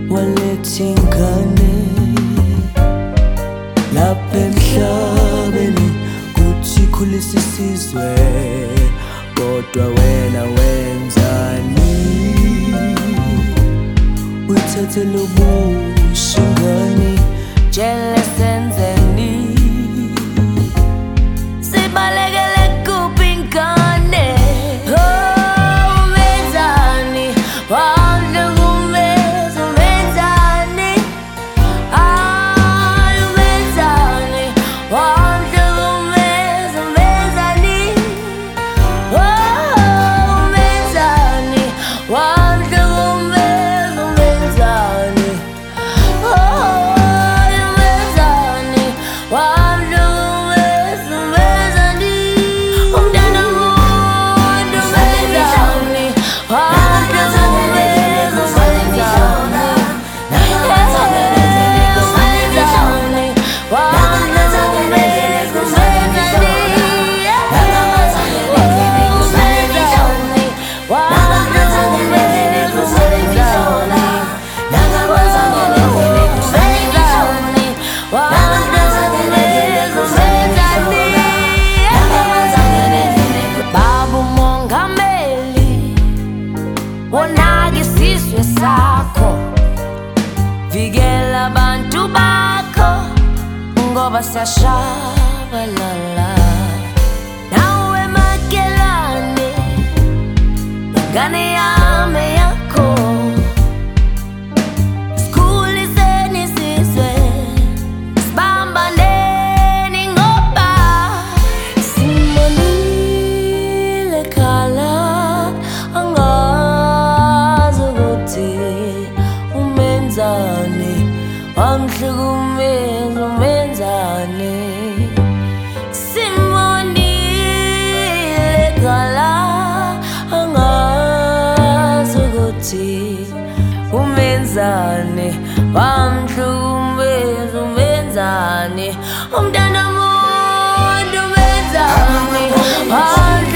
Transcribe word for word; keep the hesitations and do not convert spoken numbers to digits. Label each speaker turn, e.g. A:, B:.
A: waletha ingane lapha emhlabeni kuthi ikhulise isizwe, kodwa wena wenzani? Uyithathele ubusha ingane, tshela senzeni? Sibalekele kuphi ingane? Oh, wenzani? Wandle kumeza, wenzani? Ay, wenzani? Wandle kumeza, wenzani? Oh, wenzani? Wandle kumeza, wenzani? Oh, wenzani? Wandle kumeza, wenzani? Umntwana wami wenzani? Wandle kumeza, wenzani? Baba umongameli, wonake isizwe sakho, vikela abantu bakho ngoba siyashabalala. Nawe Makelane, ingane yami yakho, sikhulizeni isizwe, sibambaneni ngoba simonile khala, angazi ukuthi umenzani, wangihlukumeza umenzani. Simonile khala, angazi ukuthi umenzani, wangihlukumeza umenzani. Umntwana womuntu umenzani,